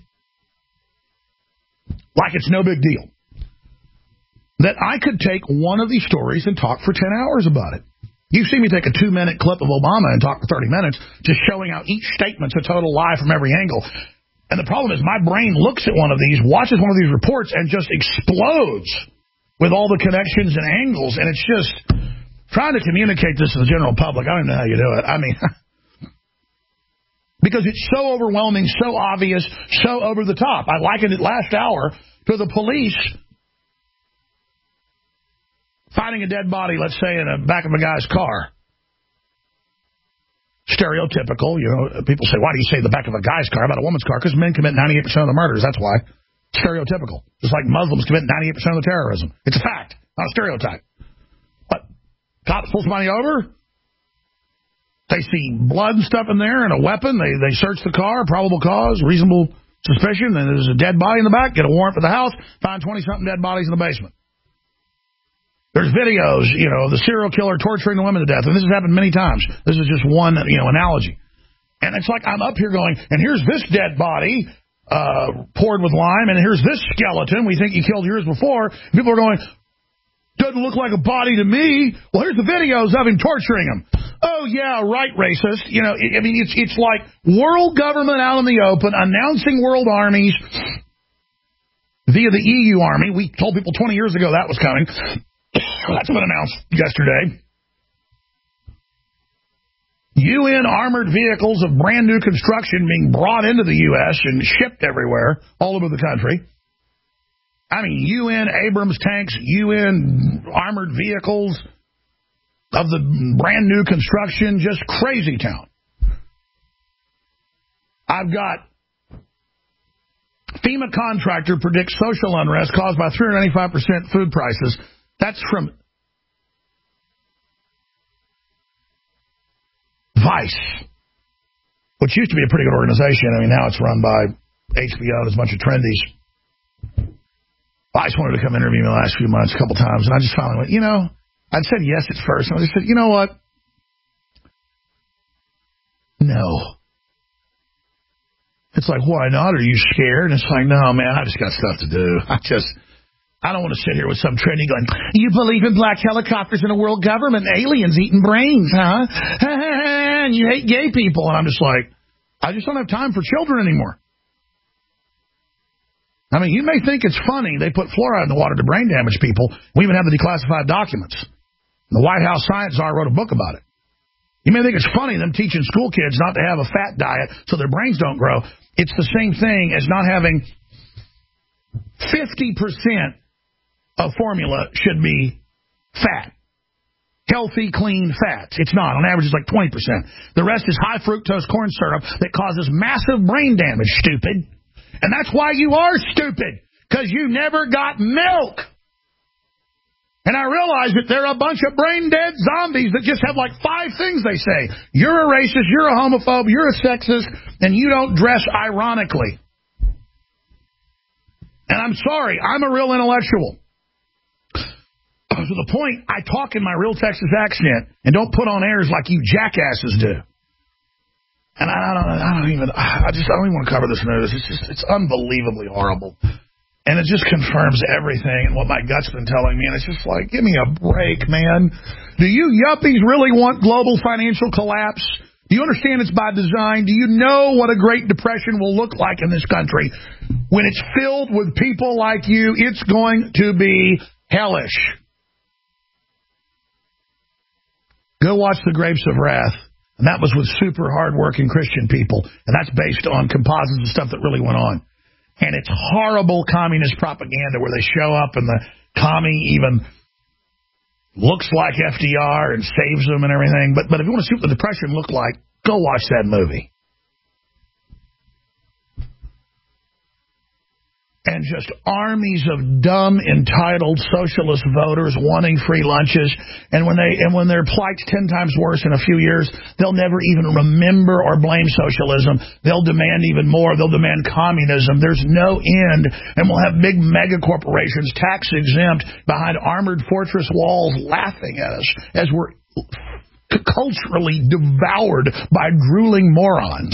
Like it's no big deal. That I could take one of these stories and talk for 10 hours about it. You see me take a 2-minute clip of Obama and talk for 30 minutes, just showing how each statement's a total lie from every angle. And the problem is my brain looks at one of these, watches one of these reports, and just explodes with all the connections and angles. And it's just trying to communicate this to the general public. I don't even know how you do it. I mean, because it's so overwhelming, so obvious, so over the top. I likened it last hour to the police finding a dead body, let's say, in the back of a guy's car. Stereotypical. You know, people say, why do you say the back of a guy's car about a woman's car? Because men commit 98% of the murders. That's why. Stereotypical. Just like Muslims commit 98% of the terrorism. It's a fact, not a stereotype. But cops pull somebody over. They see blood and stuff in there and a weapon. They search the car, probable cause, reasonable suspicion. Then there's a dead body in the back. Get a warrant for the house. Find 20-something dead bodies in the basement. There's videos, you know, the serial killer torturing the women to death. And this has happened many times. This is just one, analogy. And it's like I'm up here going, and here's this dead body poured with lime, and here's this skeleton we think he killed years before. People are going, doesn't look like a body to me. Well, here's the videos of him torturing him. Oh, yeah, right, racist. You know, it's like world government out in the open, announcing world armies via the EU army. We told people 20 years ago that was coming. That's been announced yesterday. UN armored vehicles of brand new construction being brought into the U.S. and shipped everywhere, all over the country. I mean, UN Abrams tanks, UN armored vehicles of the brand new construction, just crazy town. I've got FEMA contractor predicts social unrest caused by 395% food prices. That's from Vice, which used to be a pretty good organization. I mean, now it's run by HBO and it's a bunch of trendies. Vice wanted to come interview me the last few months a couple times, and I just finally went, I'd said yes at first, and I just said, you know what? No. It's like, why not? Are you scared? And it's like, no, man, I just got stuff to do. I don't want to sit here with some trendy going, you believe in black helicopters in a world government, aliens eating brains, huh? And you hate gay people. And I'm just like, I just don't have time for children anymore. I mean, you may think it's funny they put fluoride in the water to brain damage people. We even have the declassified documents. The White House science czar wrote a book about it. You may think it's funny them teaching school kids not to have a fat diet so their brains don't grow. It's the same thing as not having 50% of formula should be fat. Healthy, clean fats. It's not. On average, it's like 20%. The rest is high fructose corn syrup that causes massive brain damage, stupid. And that's why you are stupid, because you never got milk. And I realize that there are a bunch of brain-dead zombies that just have like 5 things they say. You're a racist, you're a homophobe, you're a sexist, and you don't dress ironically. And I'm sorry, I'm a real intellectual. To the point, I talk in my real Texas accent and don't put on airs like you jackasses do. And I don't even want to cover this news. It's unbelievably horrible. And it just confirms everything and what my gut's been telling me. And it's just like, give me a break, man. Do you yuppies really want global financial collapse? Do you understand it's by design? Do you know what a Great Depression will look like in this country? When it's filled with people like you, it's going to be hellish. Go watch The Grapes of Wrath. And that was with super hard-working Christian people. And that's based on composites and stuff that really went on. And it's horrible communist propaganda where they show up and the commie even looks like FDR and saves them and everything. But if you want to see what the Depression looked like, go watch that movie. And just armies of dumb, entitled socialist voters wanting free lunches. And when their plight's 10 times worse in a few years, they'll never even remember or blame socialism. They'll demand even more. They'll demand communism. There's no end. And we'll have big mega corporations, tax exempt, behind armored fortress walls laughing at us as we're culturally devoured by drooling morons.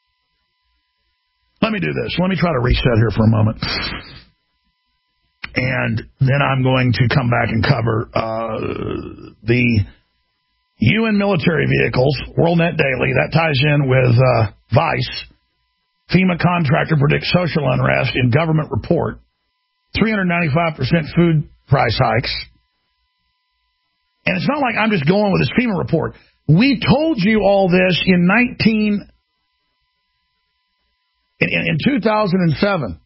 Let me do this. Let me try to reset here for a moment. And And then I'm going to come back and cover the UN military vehicles, WorldNet Daily. That ties in with Vice. FEMA contractor predicts social unrest in government report. 395% food price hikes. And it's not like I'm just going with this FEMA report. We told you all this in 2007.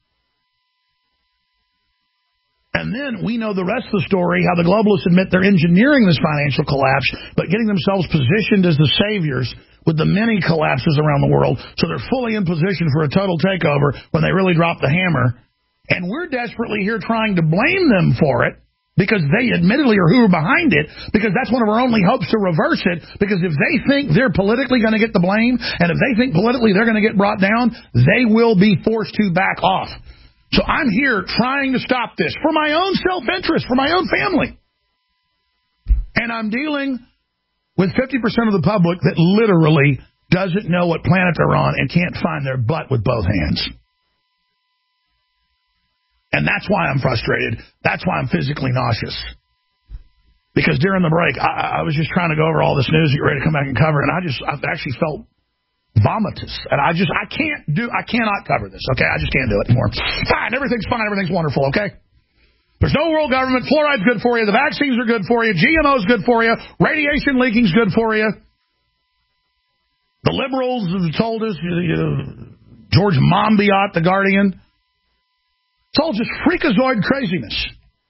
And then we know the rest of the story, how the globalists admit they're engineering this financial collapse, but getting themselves positioned as the saviors with the many collapses around the world, so they're fully in position for a total takeover when they really drop the hammer. And we're desperately here trying to blame them for it, because they admittedly are who are behind it, because that's one of our only hopes to reverse it, because if they think they're politically going to get the blame, and if they think politically they're going to get brought down, they will be forced to back off. So I'm here trying to stop this for my own self-interest, for my own family. And I'm dealing with 50% of the public that literally doesn't know what planet they're on and can't find their butt with both hands. And that's why I'm frustrated. That's why I'm physically nauseous. Because during the break, I was just trying to go over all this news that you're ready to come back and cover, and I actually felt vomitous. And I cannot cover this, okay? I just can't do it anymore. Fine, everything's fine, everything's wonderful, okay? There's no world government. Fluoride's good for you. The vaccines are good for you. GMO's good for you. Radiation leaking's good for you. The liberals have told us, George Monbiot, the Guardian, it's all just freakazoid craziness.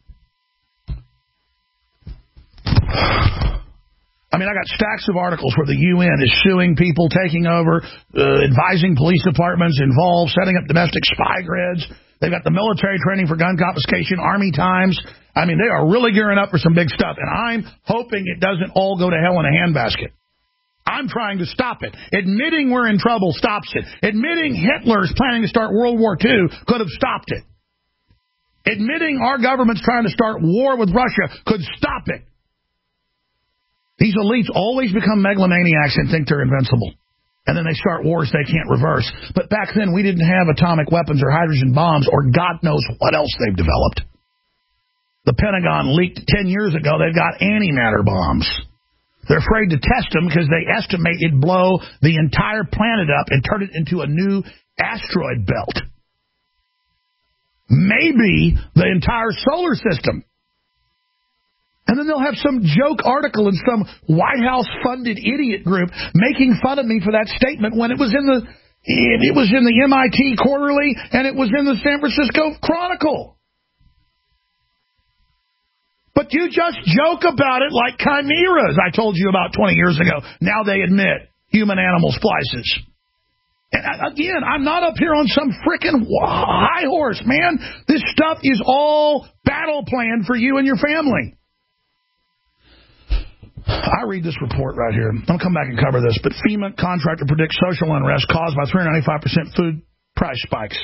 I mean, I got stacks of articles where the UN is suing people, taking over, advising police departments involved, setting up domestic spy grids. They've got the military training for gun confiscation, Army Times. I mean, they are really gearing up for some big stuff, and I'm hoping it doesn't all go to hell in a handbasket. I'm trying to stop it. Admitting we're in trouble stops it. Admitting Hitler's planning to start World War II could have stopped it. Admitting our government's trying to start war with Russia could stop it. These elites always become megalomaniacs and think they're invincible. And then they start wars they can't reverse. But back then, we didn't have atomic weapons or hydrogen bombs or God knows what else they've developed. The Pentagon leaked 10 years ago they've got antimatter bombs. They're afraid to test them because they estimate it'd blow the entire planet up and turn it into a new asteroid belt. Maybe the entire solar system. And then they'll have some joke article in some White House-funded idiot group making fun of me for that statement when it was in the MIT Quarterly and it was in the San Francisco Chronicle. But you just joke about it like chimeras I told you about 20 years ago. Now they admit human-animal splices. And again, I'm not up here on some frickin' high horse, man. This stuff is all battle plan for you and your family. I read this report right here. I'm going to come back and cover this. But FEMA contractor predicts social unrest caused by 395% food price spikes.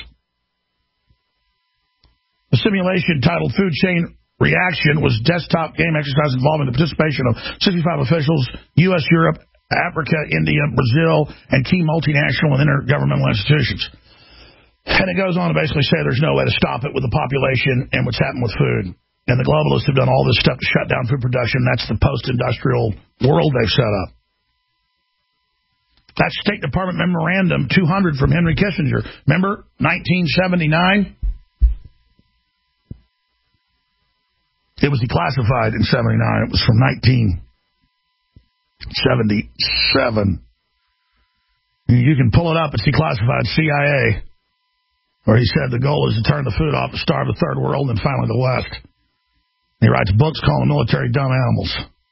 The simulation titled Food Chain Reaction was desktop game exercise involving the participation of 65 officials, U.S., Europe, Africa, India, Brazil, and key multinational and intergovernmental institutions. And it goes on to basically say there's no way to stop it with the population and what's happened with food. And the globalists have done all this stuff to shut down food production. That's the post-industrial world they've set up. That State Department memorandum 200 from Henry Kissinger. Remember 1979? It was declassified in 79. It was from 1977. You can pull it up. It's declassified. CIA. Where he said the goal is to turn the food off to starve the third world and finally the West. He writes books calling the military dumb animals.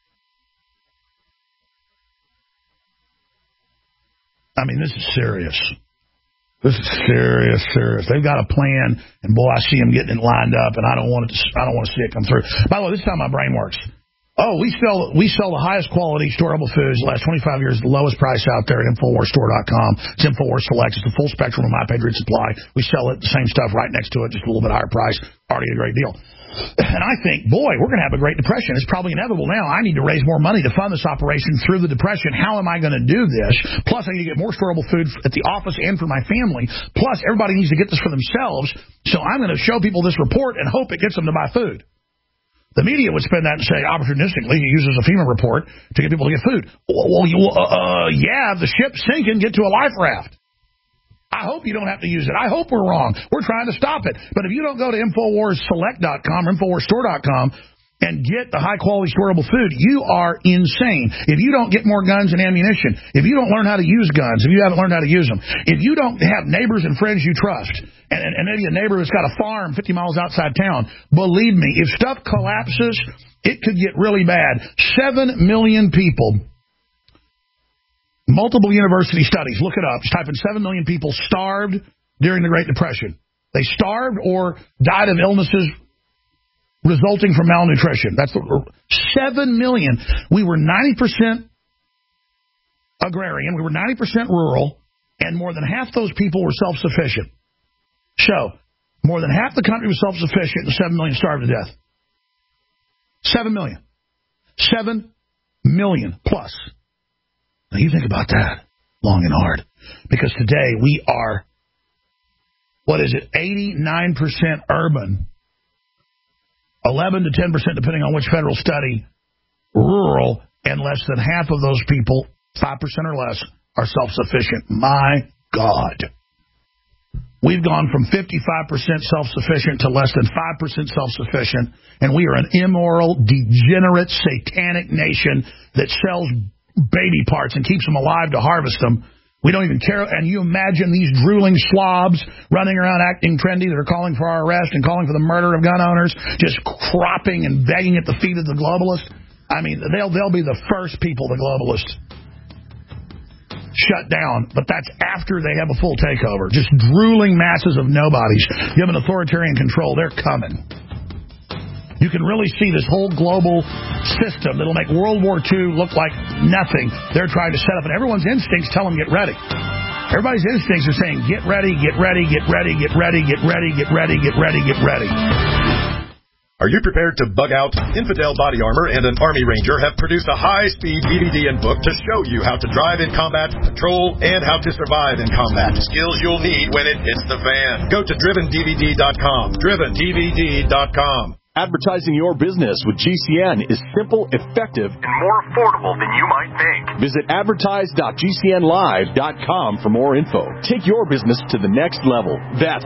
I mean, this is serious. This is serious. They've got a plan, and boy, I see them getting it lined up, and I don't want to see it come through. By the way, this is how my brain works. Oh, we sell the highest quality storable foods the last 25 years, the lowest price out there at InfoWarsStore.com. It's InfoWars Select. It's the full spectrum of My Patriot Supply. We sell it, the same stuff right next to it, just a little bit higher price. Already a great deal. And I think, boy, we're going to have a Great Depression. It's probably inevitable now. I need to raise more money to fund this operation through the Depression. How am I going to do this? Plus, I need to get more storable food at the office and for my family. Plus, everybody needs to get this for themselves. So I'm going to show people this report and hope it gets them to buy food. The media would spend that and say, opportunistically, he uses a FEMA report to get people to get food. Yeah, the ship's sinking, get to a life raft. I hope you don't have to use it. I hope we're wrong. We're trying to stop it. But if you don't go to InfoWarsSelect.com or InfoWarsStore.com and get the high-quality storable food, you are insane. If you don't get more guns and ammunition, if you don't learn how to use guns, if you haven't learned how to use them, if you don't have neighbors and friends you trust, and maybe a neighbor who's got a farm 50 miles outside town, believe me, if stuff collapses, it could get really bad. 7 million people, multiple university studies, look it up, just type in 7 million people starved during the Great Depression. They starved or died of illnesses resulting from malnutrition. That's 7 million. We were 90% agrarian, we were 90% rural, and more than half those people were self-sufficient. So, more than half the country was self-sufficient, and 7 million starved to death. 7 million. 7 million plus. Now, you think about that long and hard. Because today we are, 89% urban, 11 to 10%, depending on which federal study, rural, and less than half of those people, 5% or less, are self-sufficient. My God. We've gone from 55% self-sufficient to less than 5% self-sufficient, and we are an immoral, degenerate, satanic nation that sells baby parts and keeps them alive to harvest them. We don't even care. And you imagine these drooling slobs running around acting trendy that are calling for our arrest and calling for the murder of gun owners, just cropping and begging at the feet of the globalists. I mean, they'll be the first people the globalists shut down, but that's after they have a full takeover. Just drooling masses of nobodies given authoritarian control. They're coming. You can really see this whole global system that'll make World War II look like nothing. They're trying to set up, and everyone's instincts tell them get ready. Everybody's instincts are saying get ready, get ready, get ready, get ready, get ready, get ready, get ready, get ready. Are you prepared to bug out? Infidel Body Armor and an Army Ranger have produced a high-speed DVD and book to show you how to drive in combat, patrol, and how to survive in combat. Skills you'll need when it hits the fan. Go to DrivenDVD.com. DrivenDVD.com. Advertising your business with GCN is simple, effective, and more affordable than you might think. Visit advertise.gcnlive.com for more info. Take your business to the next level. That's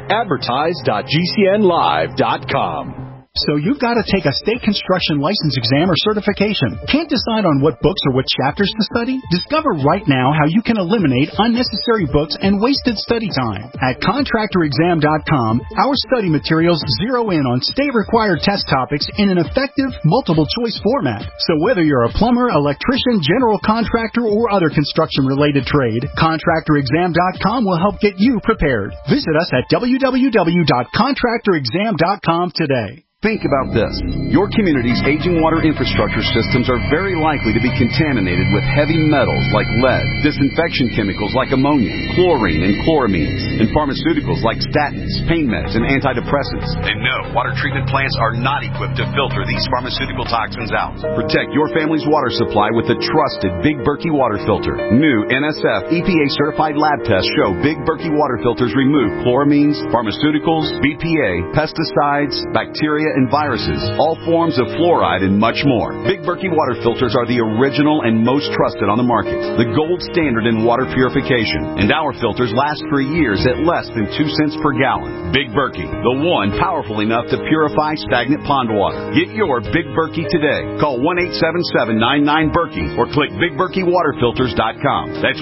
advertise.gcnlive.com. So you've got to take a state construction license exam or certification. Can't decide on what books or what chapters to study? Discover right now how you can eliminate unnecessary books and wasted study time. At contractorexam.com, our study materials zero in on state-required test topics in an effective, multiple-choice format. So whether you're a plumber, electrician, general contractor, or other construction-related trade, contractorexam.com will help get you prepared. Visit us at www.contractorexam.com today. Think about this. Your community's aging water infrastructure systems are very likely to be contaminated with heavy metals like lead, disinfection chemicals like ammonia, chlorine, and chloramines, and pharmaceuticals like statins, pain meds, and antidepressants. And no, water treatment plants are not equipped to filter these pharmaceutical toxins out. Protect your family's water supply with the trusted Big Berkey water filter. New NSF EPA-certified lab tests show Big Berkey water filters remove chloramines, pharmaceuticals, BPA, pesticides, bacteria, and viruses, all forms of fluoride, and much more. Big Berkey water filters are the original and most trusted on the market, the gold standard in water purification, and our filters last for years at less than 2 cents per gallon. Big Berkey, the one powerful enough to purify stagnant pond water. Get your Big Berkey today. Call 1-877-99-BERKEY or click BigBerkeyWaterFilters.com. That's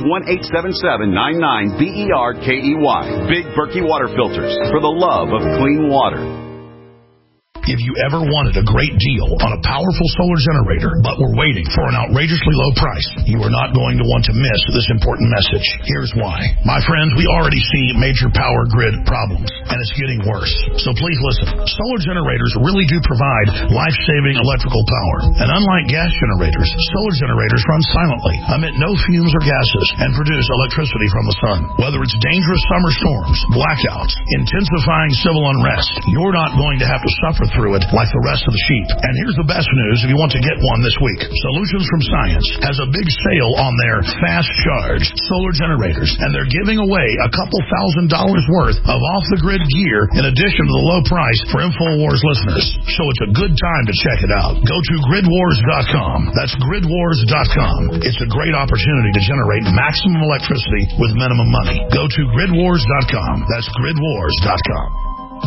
1-877-99-BERKEY. Big Berkey Water Filters, for the love of clean water. If you ever wanted a great deal on a powerful solar generator, but were waiting for an outrageously low price, you are not going to want to miss this important message. Here's why. My friends, we already see major power grid problems, and it's getting worse. So please listen. Solar generators really do provide life-saving electrical power. And unlike gas generators, solar generators run silently, emit no fumes or gases, and produce electricity from the sun. Whether it's dangerous summer storms, blackouts, intensifying civil unrest, you're not going to have to suffer through it like the rest of the sheep. And here's the best news if you want to get one this week. Solutions from Science has a big sale on their fast charge solar generators, and they're giving away a couple $1,000s worth of off-the-grid gear in addition to the low price for InfoWars listeners. So it's a good time to check it out. Go to gridwars.com. That's gridwars.com. It's a great opportunity to generate maximum electricity with minimum money. Go to gridwars.com. That's gridwars.com.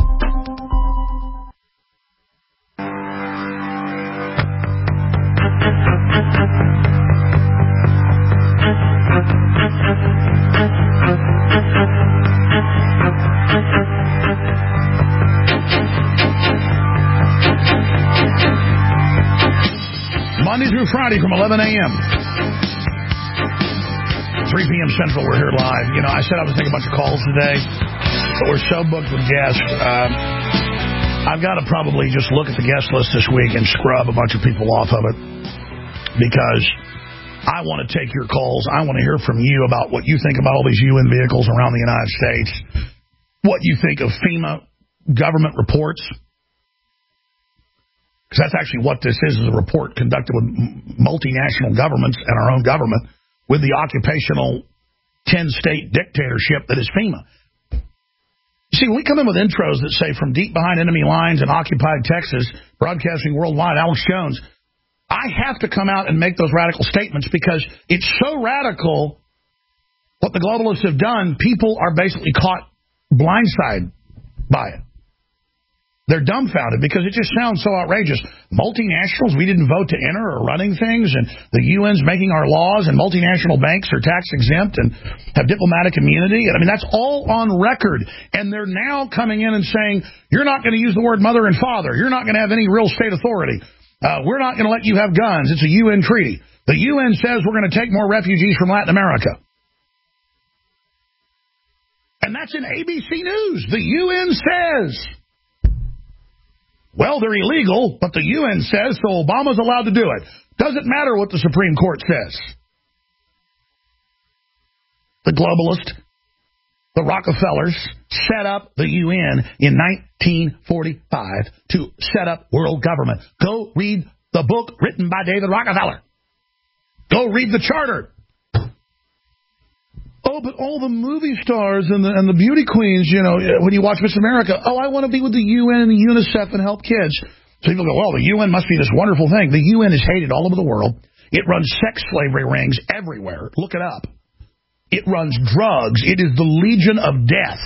Monday through Friday from 11 a.m. 3 p.m. Central, we're here live. You know, I said I was taking a bunch of calls today, but we're so booked with guests. I've got to probably just look at the guest list this week and scrub a bunch of people off of it, because I want to take your calls. I want to hear from you about what you think about all these UN vehicles around the United States, what you think of FEMA government reports. Because that's actually what this is a report conducted with multinational governments and our own government with the occupational 10-state dictatorship that is FEMA. You see, when we come in with intros that say from deep behind enemy lines in occupied Texas, broadcasting worldwide, Alex Jones, I have to come out and make those radical statements because it's so radical what the globalists have done, people are basically caught blindside by it. They're dumbfounded because it just sounds so outrageous. Multinationals, we didn't vote to enter, are running things, and the UN's making our laws, and multinational banks are tax exempt and have diplomatic immunity. I mean, that's all on record. And they're now coming in and saying, you're not going to use the word mother and father. You're not going to have any real state authority. We're not going to let you have guns. It's a UN treaty. The UN says we're going to take more refugees from Latin America. And that's in ABC News. The UN says. Well, they're illegal, but the UN says, so Obama's allowed to do it. Doesn't matter what the Supreme Court says. The globalists, the Rockefellers, set up the UN in 1945 to set up world government. Go read the book written by David Rockefeller. Go read the charter. Oh, but all the movie stars and the beauty queens, you know, when you watch Miss America, oh, I want to be with the UN and the UNICEF and help kids. So people go, well, the UN must be this wonderful thing. The UN is hated all over the world. It runs sex slavery rings everywhere. Look it up. It runs drugs. It is the Legion of Death.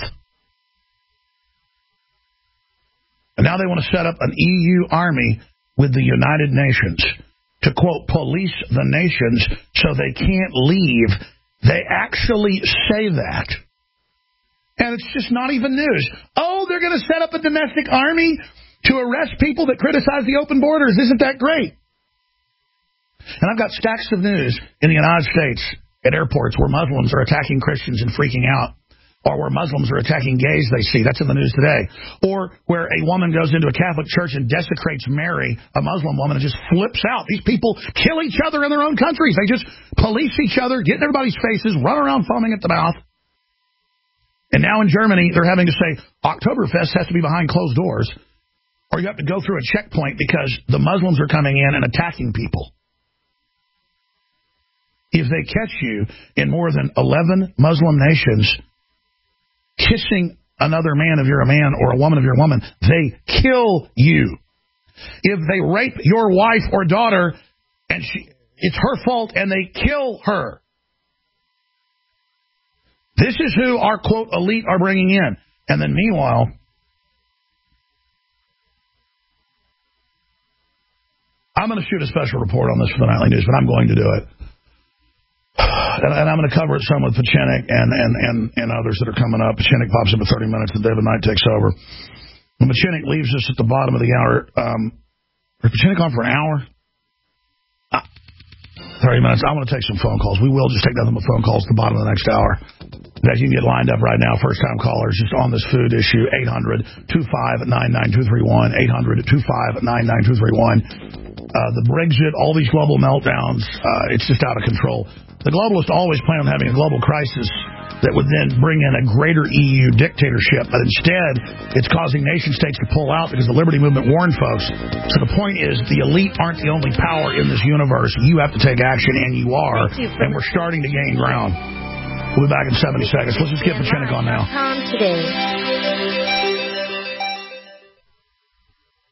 And now they want to set up an EU army with the United Nations to, quote, police the nations so they can't leave. They actually say that. And it's just not even news. Oh, they're going to set up a domestic army to arrest people that criticize the open borders. Isn't that great? And I've got stacks of news in the United States at airports where Muslims are attacking Christians and freaking out. Or where Muslims are attacking gays they see. That's in the news today. Or where a woman goes into a Catholic church and desecrates Mary, a Muslim woman, and just flips out. These people kill each other in their own countries. They just police each other, get in everybody's faces, run around foaming at the mouth. And now in Germany, they're having to say, Oktoberfest has to be behind closed doors. Or you have to go through a checkpoint because the Muslims are coming in and attacking people. If they catch you in more than 11 Muslim nations kissing another man if you're a man or a woman if you're a woman, they kill you. If they rape your wife or daughter and it's her fault and they kill her. This is who our, quote, elite are bringing in. And then meanwhile, I'm going to shoot a special report on this for the Nightly News, but I'm going to do it. And I'm going to cover it some with Pachenik and others that are coming up. Pachenik pops up at 30 minutes, and David Knight takes over. Machinik leaves us at the bottom of the hour. Is Machinik on for an hour? 30 minutes. I want to take some phone calls. We will just take nothing but phone calls at the bottom of the next hour. That you can get lined up right now. First-time callers just on this food issue. 800-259-9231. 800-259-9231. The Brexit, all these global meltdowns, it's just out of control. The globalists always plan on having a global crisis that would then bring in a greater EU dictatorship, but instead it's causing nation-states to pull out because the Liberty Movement warned folks. So the point is the elite aren't the only power in this universe. You have to take action, and you are, and we're starting to gain ground. We'll be back in 70 seconds. Let's just get Machinik on now. Today.